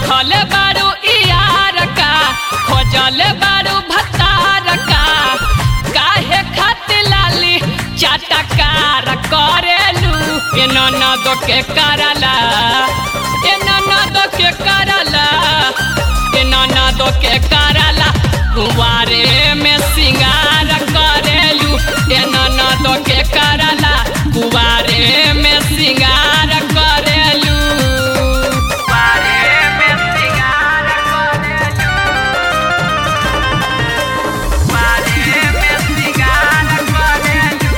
रखल बारू यार का खोजल बारू भतार का काहे खातिर लाली चटकार करेलू ए ननद के करला ए ननद के करला ए ननद के करला कुंवारे में सिंगार करेलू ए ननद के करला कुंवारे में सिंगार करेलू कुंवारे में सिंगार करेलू कुंवारे में सिंगार करेलू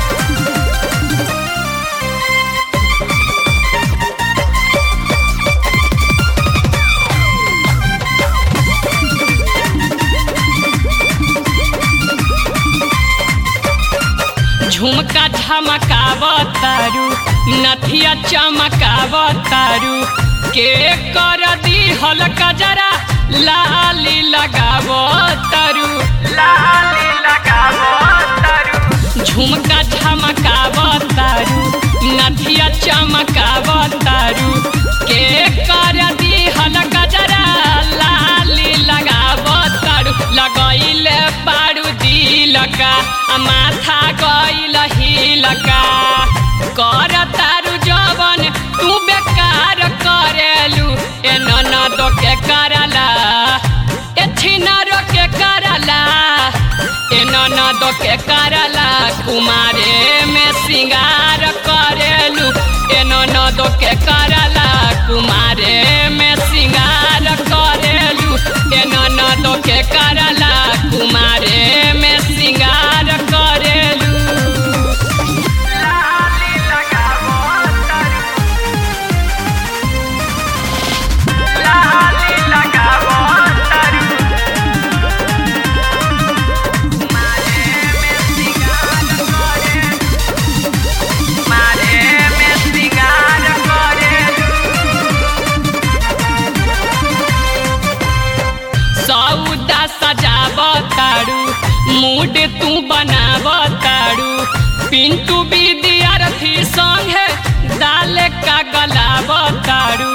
झुमका झमकावतारू नथिया चमकावतारू के कर दी हल्का जरा लाली लगावतारू लाली लगावतारू झुमका झमकावतारू नथिया चमकावतारू के कर दी हल्का जरा लाली लगावतारू लगैले पारू दिलका माथा गइल हिलका कर तारू जवन तू बेकार करेलू ए ननद के करला ए छिनार के करला ए ननद के करला कुमारे में सिंगार करेलू ए ननद के करला कुमारे में सिंगार करेलू ए ननद के करला कुमारे में सिंगार करेलू लाली लगावतारू लाली लगावतारू कुमारे में सिंगार करेलू कुमारे में सिंगार करेलू सौदा सजावतारू मूड तू बनावतारू पिंटू विद्यार्थी संगे दाल का गलावतारू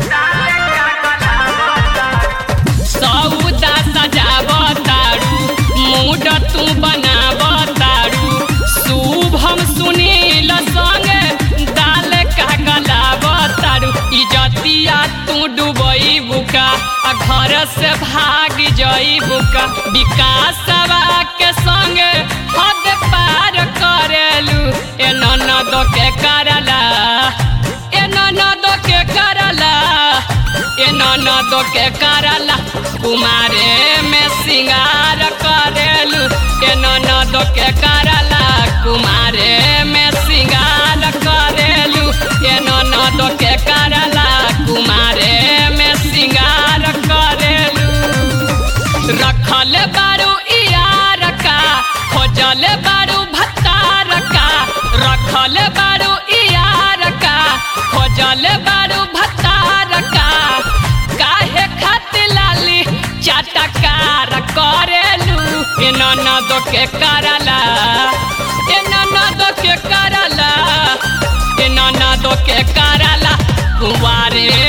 सौदा सजावतारू मूड तू बनावतारू शुभम सुनील संगे दाल का गलावतारू इजतिया तू डुबई बुका घर से भाग जई बुका विकासवा के संगे हद पार करेलू ए ननद के करला ए ननद के करला ए ननद के करला कुमारे में सिंगार करेलू ए ननद के करला कुमारे में सिंगार करेलू ए ननद के करला कुमारे में सिंगार करेलू रखल बारू यार का खोजल बारू भतार का रखल बारू यार का खोजल बारू भतार का काहे खातिर लाली चटकार करेलू ए ननद के करला ए ननद के करला ए ननद के करला कुंवारे